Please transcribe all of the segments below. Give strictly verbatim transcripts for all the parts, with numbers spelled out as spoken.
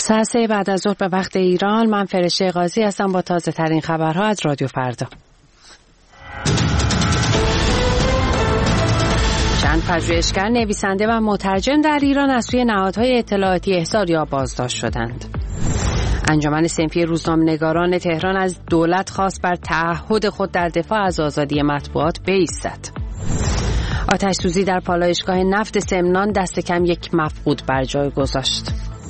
ساعت سه بعد از ظهر به وقت ایران. من فرشته قاضی هستم با تازه ترین خبرها از رادیو فردا. چند پژوهشگر، نویسنده و مترجم در ایران از سوی نهادهای اطلاعاتی احضار یا بازداشت شدند. انجمن صنفی روزنامه‌نگاران تهران از دولت خواست بر تعهد خود در دفاع از آزادی مطبوعات بایستد. آتش سوزی در پالایشگاه نفت سمنان دست کم یک مفقود بر جای گذاشت.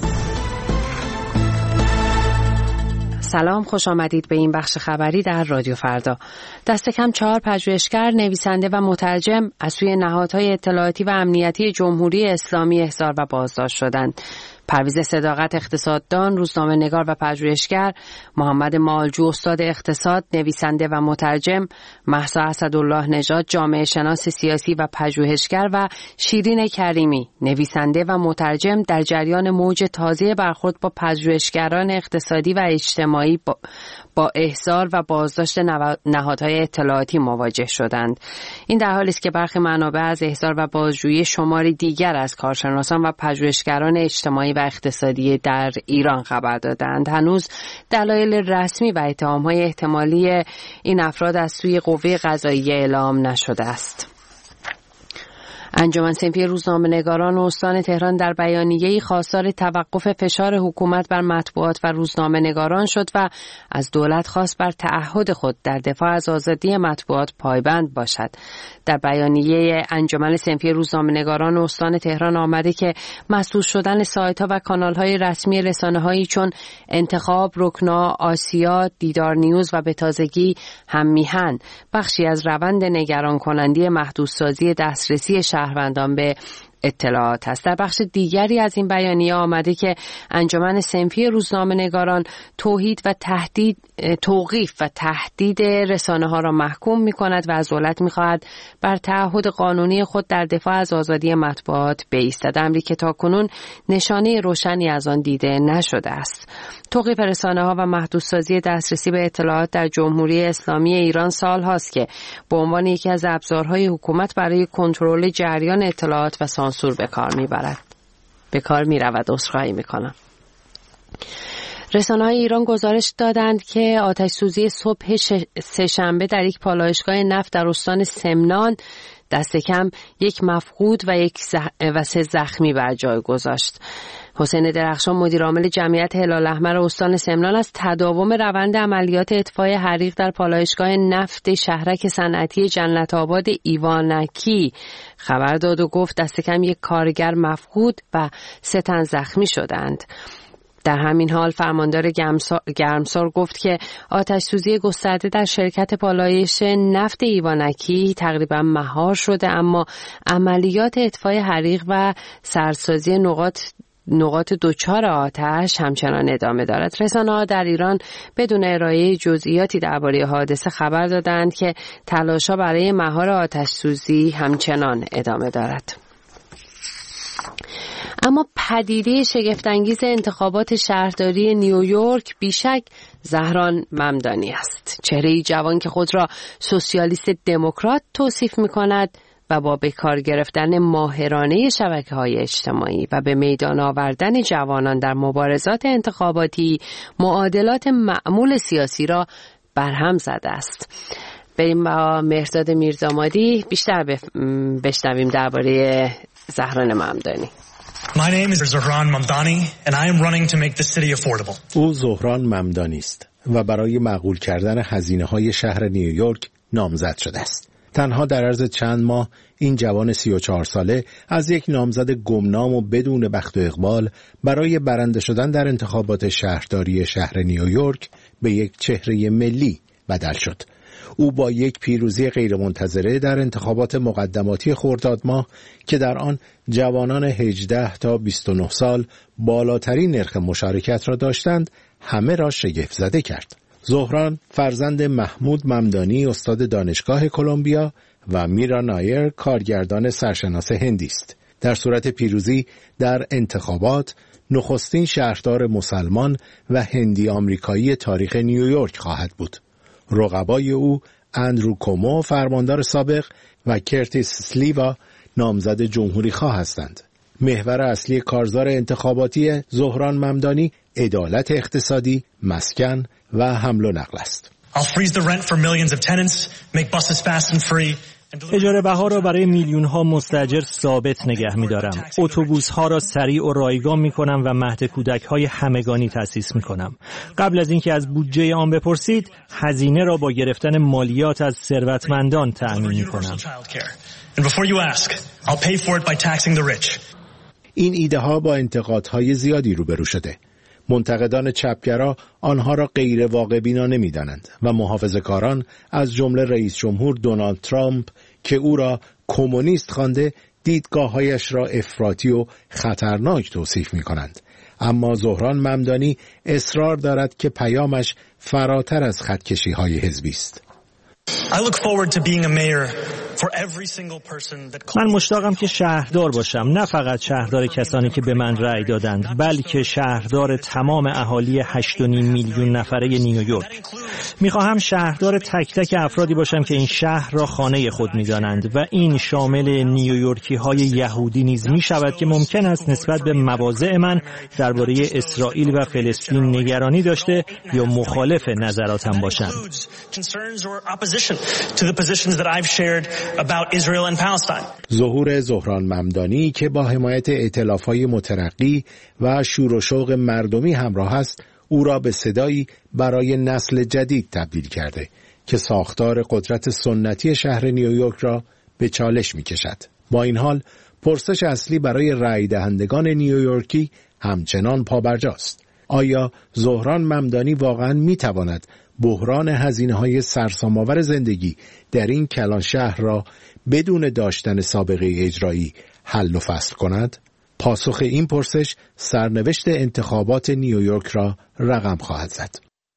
سلام، خوش آمدید به این بخش خبری در رادیو فردا. دست کم چهار پژوهشگر، نویسنده و مترجم از سوی نهادهای اطلاعاتی و امنیتی جمهوری اسلامی احضار و بازداشت شدند. پرویز صداقت، اقتصاددان، روزنامه‌نگار و پژوهشگر، محمد مالجو، استاد اقتصاد، نویسنده و مترجم، مهسا اسدالله نژاد، جامعه شناس سیاسی و پژوهشگر و شیرین کریمی، نویسنده و مترجم، در جریان موج تازه برخورد با پژوهشگران اقتصادی و اجتماعی با با احضار و بازداشت نهادهای اطلاعاتی مواجه شدند. این در حالی است که برخی منابع از احضار و بازجویی شماری دیگر از کارشناسان و پژوهشگران اجتماعی و اقتصادی در ایران خبر دادند. هنوز دلایل رسمی و اتهام‌های احتمالی این افراد از سوی قوه قضاییه اعلام نشده است. انجمن صنفی روزنامه‌نگاران استان تهران در بیانیه‌ای خواستار توقف فشار حکومت بر مطبوعات و روزنامه‌نگاران شد و از دولت خواست بر تعهد خود در دفاع از آزادی مطبوعات پایبند باشد. در بیانیه انجمن صنفی روزنامه‌نگاران استان تهران آمده که مسدود شدن سایت‌ها و کانال‌های رسمی رسانه‌هایی چون انتخاب، رکنا، آسیا، دیدار نیوز و به تازگی هم میهن بخشی از روند نگران کننده محدودسازی دسترسی شهروندان به اطلاعات است. در بخش دیگری از این بیانیه آمده که انجمن صنفی روزنامه‌نگاران توحید و تهدید توقیف و تهدید رسانه‌ها را محکوم می‌کند و از دولت می‌خواهد بر تعهد قانونی خود در دفاع از آزادی مطبوعات بایستد، امری که تاکنون نشانه روشنی از آن دیده نشده است. توقیف رسانه‌ها و محدودسازی دسترسی به اطلاعات در جمهوری اسلامی ایران سال هاست که به عنوان یکی از ابزارهای حکومت برای کنترل جریان اطلاعات و سانسور به کار میبرد. به کار میرود. عذرخواهی میکنم. رسانه‌های ایران گزارش دادند که آتش سوزی صبح سه‌شنبه در یک پالایشگاه نفت در استان سمنان دست کم یک مفقود و یک زخ... و سه زخمی بر جای گذاشت. حسین درخشان، مدیر عامل جمعیت هلال احمر استان سمنان، از تداوم روند عملیات اطفای حریق در پالایشگاه نفت شهرک صنعتی جنت آباد ایوانکی خبر داد و گفت دست کم یک کارگر مفقود و سه تن زخمی شدند. در همین حال فرماندار گرمسار گفت که آتش سوزی گسترده در شرکت پالایش نفت ایوانکی تقریبا مهار شده، اما عملیات اطفای حریق و سرسازی نقاط نقاط دوچار آتش همچنان ادامه دارد. رسانه‌ها در ایران بدون ارائه جزئیاتی درباره حادثه خبر دادند که تلاش‌ها برای مهار آتش سوزی همچنان ادامه دارد. اما پدیده شگفت‌انگیز انتخابات شهرداری نیویورک بیشک زهران ممدانی است. چهره‌ای جوان که خود را سوسیالیست دموکرات توصیف می‌کند و با به کار گرفتن ماهرانه شبکه‌های اجتماعی و به میدان آوردن جوانان در مبارزات انتخاباتی معادلات معمول سیاسی را برهم زده است. بریم با مهرداد میردامادی بیشتر بشنویم درباره زهران ممدانی. My name is Zohran Mamdani and I am running to make the city affordable. او زهران ممدانی است و برای معقول کردن هزینه‌های شهر نیویورک نامزد شده است. تنها در عرض چند ماه این جوان سی و چهار ساله از یک نامزد گمنام و بدون بخت و اقبال برای برنده شدن در انتخابات شهرداری شهر نیویورک به یک چهره ملی بدل شد. او با یک پیروزی غیرمنتظره در انتخابات مقدماتی خرداد ماه که در آن جوانان هجده تا بیست و نه سال بالاترین نرخ مشارکت را داشتند همه را شگفت زده کرد. زهران فرزند محمود ممدانی استاد دانشگاه کلمبیا و میرا نایر کارگردان سرشناس هندی است. در صورت پیروزی در انتخابات نخستین شهردار مسلمان و هندی آمریکایی تاریخ نیویورک خواهد بود. رقبای او اندرو کومو فرماندار سابق و کرتیس سلیوا نامزد جمهوری خواه هستند. محور اصلی کارزار انتخاباتی زهران ممدانی عدالت اقتصادی، مسکن و حمل و نقل است. I'll freeze the rent for millions of tenants, make buses fast and free. اجاره بها را برای میلیون ها مستاجر ثابت نگه می‌دارم. اتوبوس ها را سریع و رایگان می‌کنم و مهد کودک های همگانی تأسیس می‌کنم. قبل از اینکه از بودجه آن بپرسید، هزینه را با گرفتن مالیات از ثروتمندان تأمین می‌کنم. این ایده ها با انتقادهای زیادی روبرو شده. منتقدان چپگرا آنها را غیر واقع بینا نمی‌دانند و محافظه‌کاران از جمله رئیس جمهور دونالد ترامپ که او را کمونیست خوانده دیدگاه‌هایش را افراطی و خطرناک توصیف می‌کنند. اما زهران ممدانی اصرار دارد که پیامش فراتر از خطکشی‌های حزبی است. من مشتاقم که شهردار باشم، نه فقط شهردار کسانی که به من رأی دادند، بلکه شهردار تمام اهالی هشت و نیم میلیون نفره نیویورک. میخواهم شهردار تک تک افرادی باشم که این شهر را خانه خود میدانند و این شامل نیویورکی های یهودی نیز میشود که ممکن است نسبت به مواضع من درباره اسرائیل و فلسطین نگرانی داشته یا مخالف نظراتم باشند. ظهور زهران ممدانی که با حمایت ائتلاف‌های مترقی و شور و شوق مردمی همراه است، او را به صدایی برای نسل جدید تبدیل کرده که ساختار قدرت سنتی شهر نیویورک را به چالش می‌کشد. با این حال پرسش اصلی برای رای دهندگان نیویورکی همچنان پابرجاست. آیا زهران ممدانی واقعاً می‌تواند بحران هزینه‌های سرسام‌آور زندگی در این کلان شهر را بدون داشتن سابقه اجرایی حل و فصل کند؟ پاسخ این پرسش سرنوشت انتخابات نیویورک را رقم خواهد زد.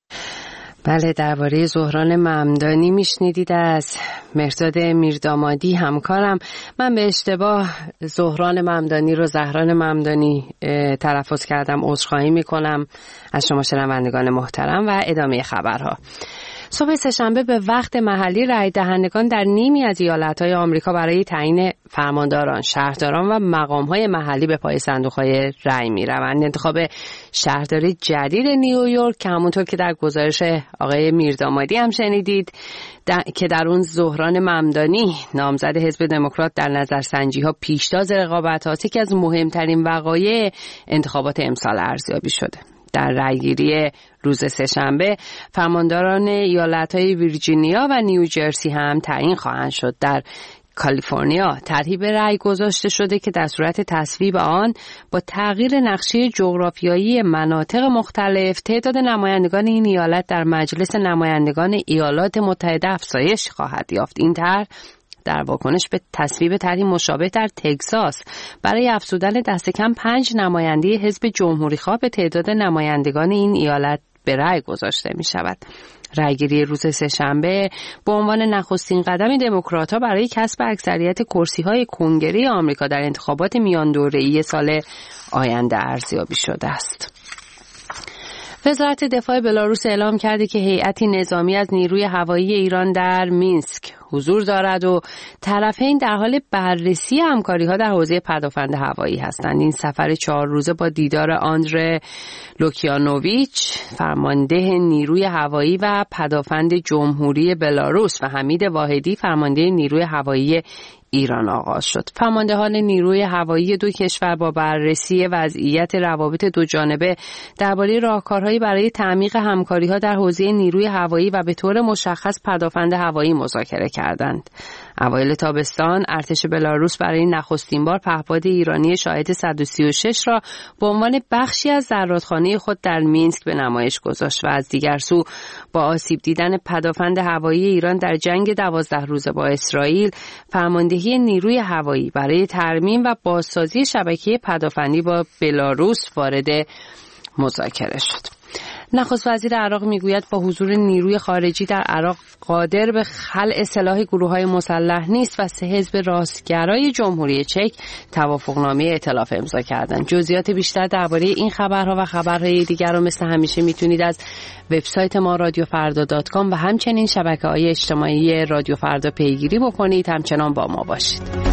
بله، درباره زهران ممدانی میشنیدید از مهرداد میردامادی همکارم. من به اشتباه زهران ممدانی رو زهران ممدانی تلفظ کردم، عذرخواهی میکنم از شما شنوندگان محترم. و ادامه خبرها. صبح سه‌شنبه به وقت محلی رای دهندگان در نیمی از ایالت‌های آمریکا برای تعیین فرمانداران، شهرداران و مقام‌های محلی به پای صندوق‌های رای می‌روند. انتخاب شهرداری جدید نیویورک که همونطور که در گزارش آقای میردامادی هم شنیدید که در اون زهران ممدانی نامزد حزب دموکرات در نظرسنجی‌ها پیشتاز رقابت‌هاست که از مهمترین وقایع انتخابات امسال ارزیابی شده. در رأیگیری روز سه‌شنبه فرمانداران ایالت‌های ویرجینیا و نیوجرسی هم تعیین خواهند شد. در کالیفرنیا طرحی به رأی گذاشته شده که در صورت تصویب آن با تغییر نقشه جغرافیایی مناطق مختلف تعداد نمایندگان این ایالت در مجلس نمایندگان ایالات متحده افزایش خواهد یافت. این طرح در واکنش به تصویب طرحی مشابه در تگزاس برای افزودن دست کم پنج نماینده حزب جمهوری‌خواه به تعداد نمایندگان این ایالت به رأی گذاشته می شود. رأیگیری روز سه‌شنبه به عنوان نخستین قدم دموکرات‌ها برای کسب اکثریت کرسی‌های کنگره آمریکا در انتخابات میان دوره‌ای سال آینده ارزیابی شده است. وزارت دفاع بلاروس اعلام کرده که هیئتی نظامی از نیروی هوایی ایران در مینسک حضور دارد و طرفین در حال بررسی همکاری‌ها در حوزه پدافند هوایی هستند. این سفر چهار روزه با دیدار آندره لوکیانوویچ فرمانده نیروی هوایی و پدافند جمهوری بلاروس و حمید واحدی فرمانده نیروی هوایی ایران آغاز شد. فرماندهان نیروی هوایی دو کشور با بررسی وضعیت روابط دو جانبه درباره راهکارهایی برای تعمیق همکاری‌ها در حوزه نیروی هوایی و به طور مشخص پدافند هوایی مذاکره کردند. اوایل تابستان ارتش بلاروس برای نخستین بار پهپاد ایرانی شاهد صد و سی و شش را به عنوان بخشی از زرادخانه خود در مینسک به نمایش گذاشت و از دیگر سو با آسیب دیدن پدافند هوایی ایران در جنگ دوازده روزه با اسرائیل فرماندهی نیروی هوایی برای ترمیم و بازسازی شبکه پدافندی با بلاروس وارد مذاکره شد. نخست وزیر عراق میگوید با حضور نیروی خارجی در عراق قادر به خلع سلاح گروه‌های مسلح نیست و سه حزب راستگرای جمهوری چک توافقنامه ائتلاف امضا کردند. جزئیات بیشتر درباره این خبرها و خبرهای دیگر رو مثل همیشه میتونید از وبسایت ما رادیو فردا دات کام و همچنین شبکه‌های اجتماعی رادیو فردا پیگیری بکنید. همچنان با ما باشید.